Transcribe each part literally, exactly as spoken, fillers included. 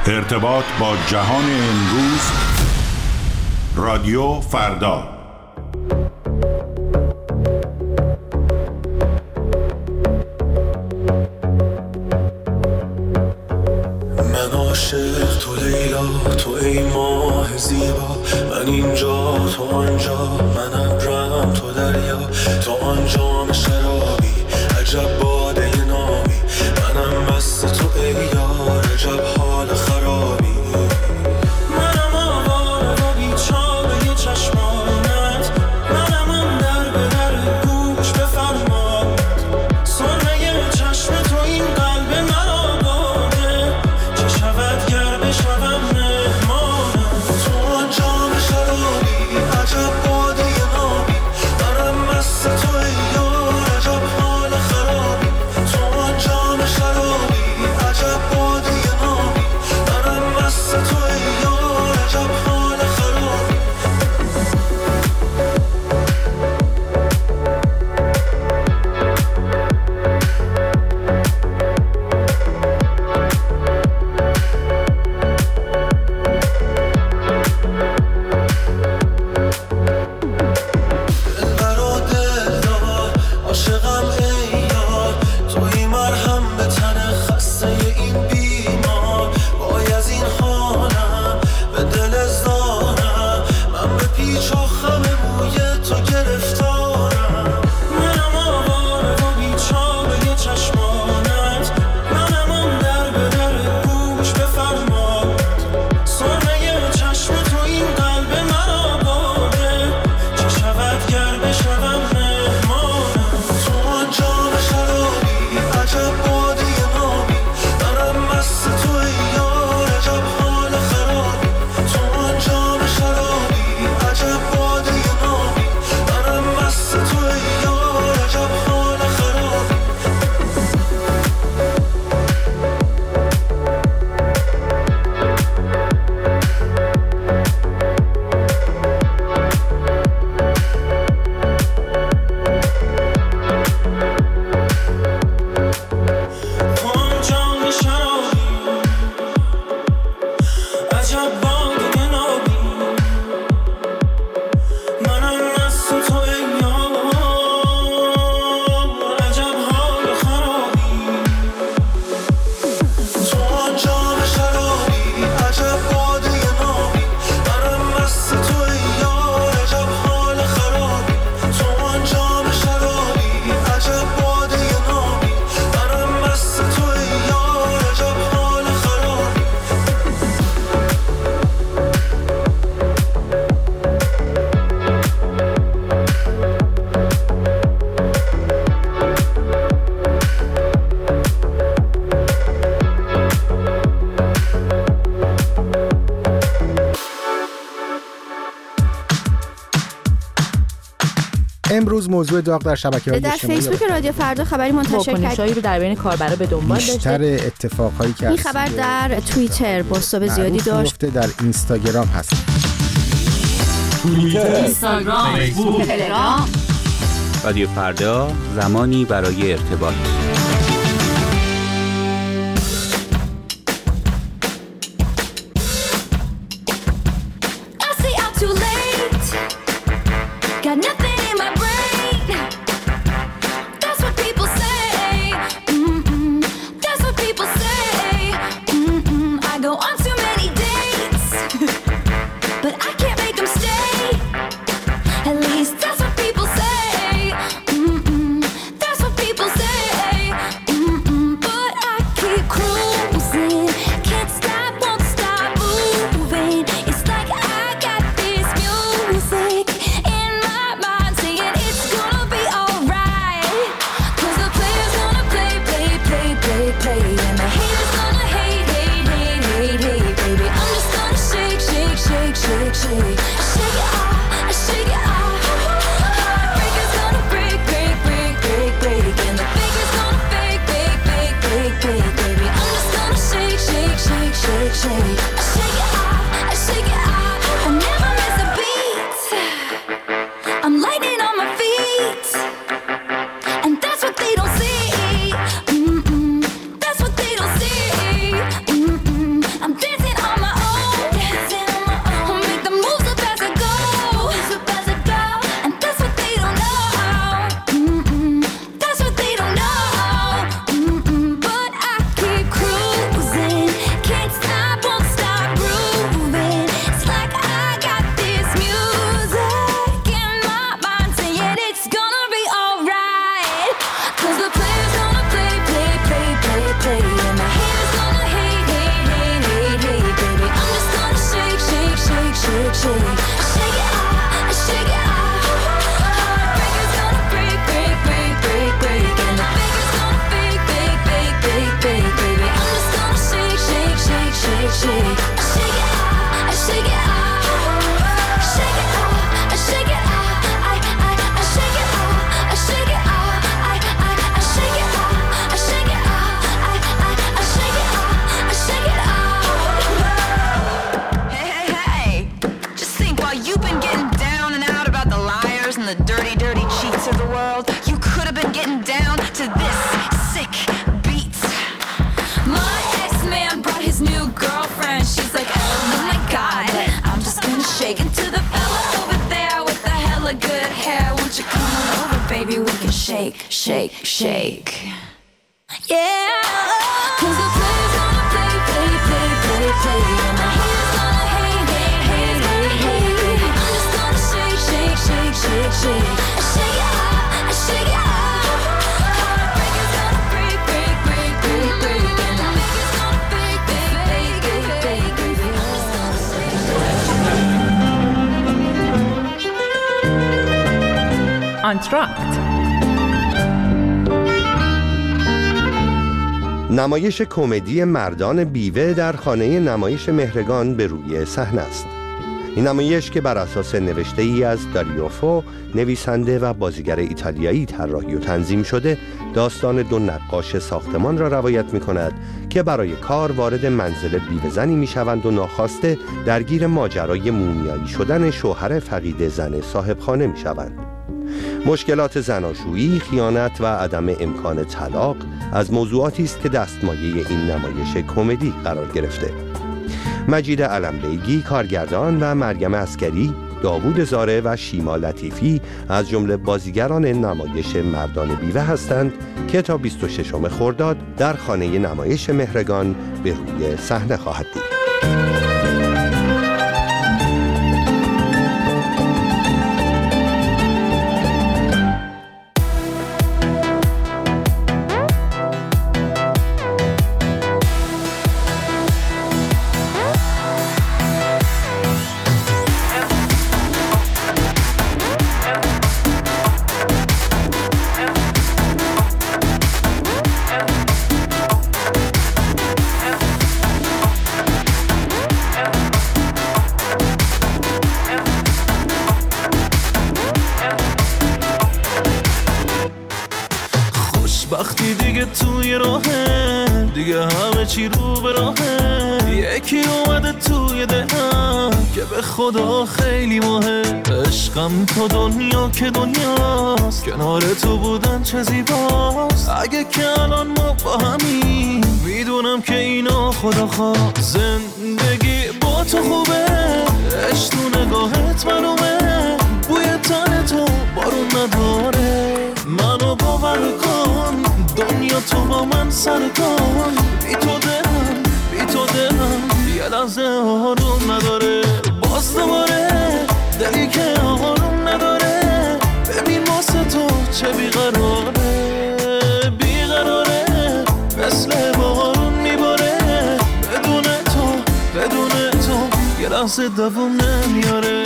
ارتباط با جهان امروز، رادیو فردا. من عاشق تو لیلا، تو ای ماه زیبا، من اینجا تو آنجا، من ابرم تو دریا، تو آنجا شرابی، عجب باده نامی، منم مست تو ای یار، عجب حال خرابی. منم آواره و بیچاره چشمانت، منم اون در به در گوش بفرماد، سرمه چشم تو این قلب من آباده، چه شود گر بشوم مهمانم. تو آنجا شرابی، عجب باده نامی، منم مست تو ای یار، عجب حال خرابی. تو آنجا شرابی، عجب باده نامی، منم مست تو ای یار، عجب حال خرابی. دلبر و دلدار، عاشقم ای یار، توی مرهم به تن خسته این بیمار. وای از این حالم به دل زارم، من به پیچ و خم موی تو گرفتارم. منم آواره و بیچاره چشمانت، منم اون در به در گوش بفرماد، سرمه چشم تو این قلب من آباده، چه شود گر بشوم مهمانم. تو آنجا شرابی، عجب باده نامی، منم مست تو ای یار، عجب حال خرابی. تو آنجا شرابی، عجب باده نامی، منم مست تو ای یار، عجب حال خرابی. تو آنجا شرابی، عجب باده نامی، منم مست تو ای یار، عجب حال خرابی. تو آنجا شرابی، عجب باده نامی، منم مست تو ای یار، عجب حال خرابی. تو آنجا شرابی، عجب باده نامی، منم مست تو ای یار، عجب حال خرابی. امروز موضوع داغ در شبکه‌های در اجتماعی فیسبوک رادیو فردا خبری منتشر واکنش‌هایی کرد. رو در بین کاربرا به دنبال بیشتر داشته. اتفاقهایی که این از خبر در توییتر بازتاب زیادی داشت. معروف در اینستاگرام هست. اینستاگرام، فیسبوک، تلگرام. رادیو فردا، زمانی برای ارتباط. I say I'm too late. Got nothing in my brain. That's what people say. Mm-mm. That's what people say. Mm-mm. I go on too many dates, but I can't make them stay. At least that's what people say. Mm-mm. That's what people say. Mm-mm. But I keep cruising, can't stop, won't stop moving. It's like I got this music in my mind saying it's gonna be alright. 'Cause the player's gonna play, play, play, play, play, and the haters gonna hate, hate, hate, hate, hate, baby. I'm just gonna shake, shake, shake, shake, shake, shake it off, shake it off. Heartbreaker's gonna break, break, break, break, break, and the faker's gonna fake, fake, fake, fake, fake, baby. I'm just shake, shake, shake. Yeah, 'cause the players gonna play, play, play, play, play, and the haters gonna hate, hate, hate, hate, hate. I'm just gonna shake, shake, shake, shake, shake. I shake it out, I shake it out. Heartbreakers gonna break, break, break, break, break, and the fakers gonna fake, fake, fake, fake, fake, fake. I'm just gonna shake, shake. آنتراکت نمایش کمدی مردان بیوه در خانه نمایش مهرگان به روی صحنه است. این نمایش که بر اساس نوشته ای از داریو فو، نویسنده و بازیگر ایتالیایی طراحی و تنظیم شده، داستان دو نقاش ساختمان را روایت می کند که برای کار وارد منزل بیوه زنی می شوند و ناخواسته درگیر ماجرای مومیایی شدن شوهر فقید زن صاحب خانه می شوند. مشکلات زناشویی، خیانت و عدم امکان طلاق از موضوعاتی است که دستمایه این نمایش کمدی قرار گرفته. مجید علمبیگی کارگردان و مریم عسکری، داوود زاره و شیما لطیفی از جمله بازیگران نمایش مردان بیوه هستند که تا بیست و ششم خرداد در خانه نمایش مهرگان به روی صحنه خواهد دید. وقتی دیگه توی راهه، دیگه همه چی رو به راهه. یکی اومده توی دلم که به خدا خیلی مهم. عشقم تو دنیا که دنیاست، کنار تو بودن چه زیباست. اگه که الان ما با همین، میدونم که اینا خدا خواه. زندگی با تو خوبه، عشق تو نگاهت معلومه. بوی تن تو بارون نداره، منو باور کن، دنیا تو با من سر کن. بی تو دلم، بی تو دلم یه لحظه آروم نداره. باز دوباره دلی که آروم نداره. ببین واسه تو چه بیقراره، بیقراره مثل بارون میباره. بدون تو، بدون تو یه لحظه دوام نمیاره.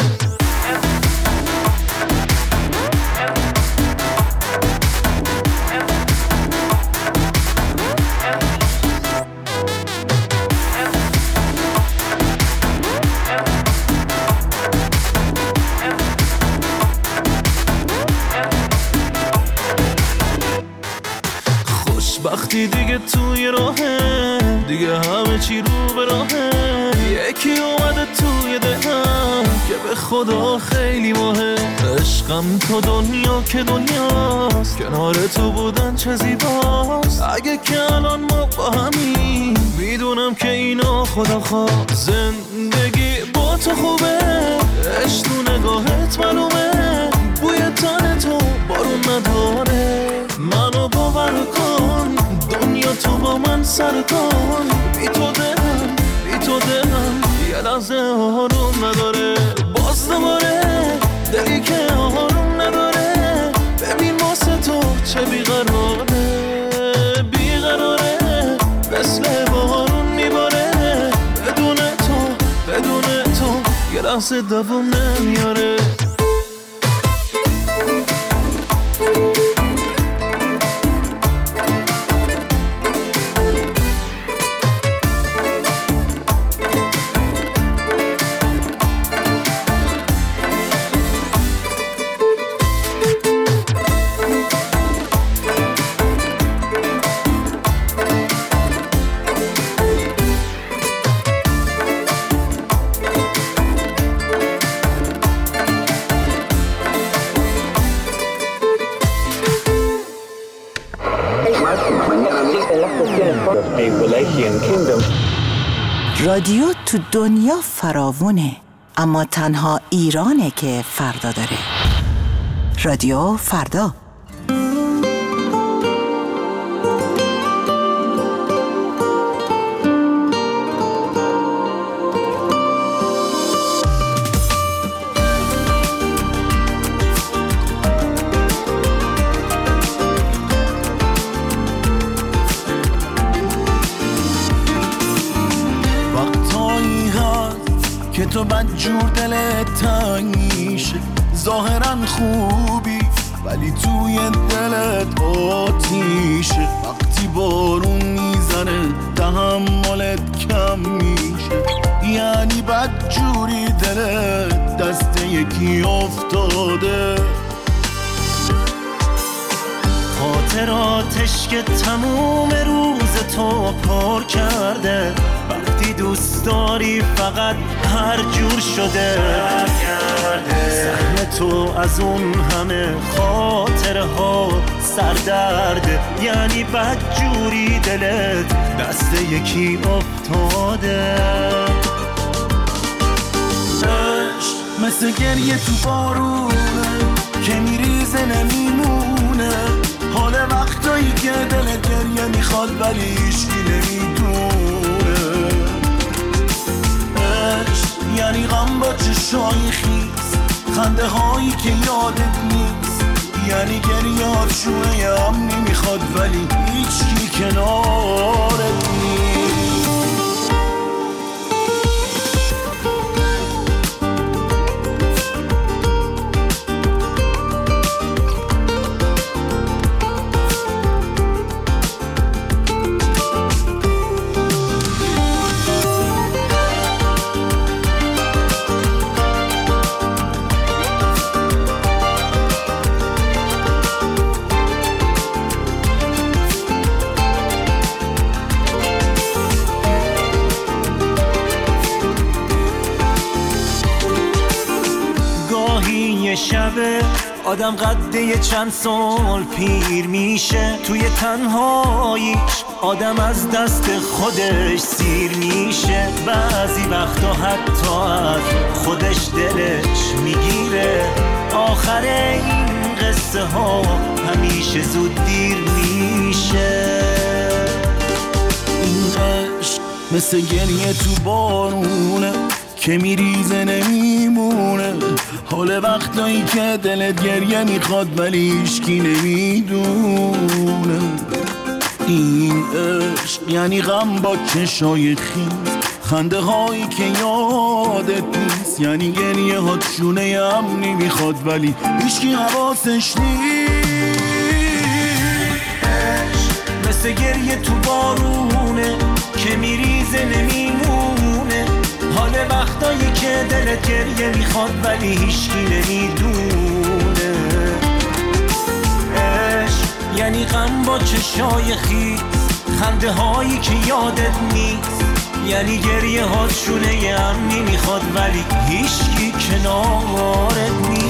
وقتی دیگه توی راهه، دیگه همه چی رو به راهه. یکی اومده توی دلم که به خدا خیلی مهم. عشقم تو دنیا که دنیاست، کنار تو بودن چه زیباست. اگه که الان ما با همین، میدونم که اینا خدا خواه. زندگی با تو خوبه، عشق تو نگاهت معلومه. بوی تن تو بارون نداره، منو باور کن، دنیا تو با من سر کن. بی تو دلم، بی تو دلم یه لحظه آروم نداره. باز دوباره دلی که آروم نداره. ببین واسه تو چه بیقراره، بیقراره مثل بارون میباره. بدون تو، بدون تو یه لحظه دوام نمیاره. رادیو تو دنیا فراوونه، اما تنها ایرانه که فردا داره. رادیو فردا. که تو بدجور دلت تنگ میشه. ظاهرا خوبی ولی توی دلت آتیشه. وقتی بارون میزنه تحملت کم میشه. یعنی بدجوری دلت دست یکی افتاده. خاطراتش که تموم روز تو پر کرده. وقتی دوست داری فقط هر جور شده. سهم تو از اون همه خاطره ها سردرده. یعنی بدجوری دلت دست یکی افتاده. عشق مثل گریه تو بارونه که میریزه نمیمونه. حال وقتایی که دل گریه میخواد ولی هیچکی نمیدونه. عشق یعنی غم با چشای خیز، خنده هایی که یادت نیست. یعنی گریهات شونه امنی میخواد ولی هیچکی کنارت نیست. شبه آدم قده چند سال پیر میشه. توی تنهاییش آدم از دست خودش سیر میشه. بعضی وقتا حتی از خودش دلش میگیره. آخر این قصه ها همیشه زود دیر میشه. این عشق مثل گریه تو بارونه که میریزه نمیمونه. حال وقتایی که دلت گریه میخواد ولی هیچکی نمیدونه. این عشق یعنی غم با چشای خیز، خنده هایی که یادت نیست. یعنی گریه ها شونه امنی میخواد ولی هیچکی حواسش نیست. عشق مثل گریه تو بارونه که میریزه نمیمونه. حال وقتایی که دلت گریه میخواد ولی هیچکی نمیدونه. عشق یعنی غم با چشای خیز، خنده هایی که یادت نیست. یعنی گریه هات شونه امنی میخواد ولی هیچکی کنارت نیست.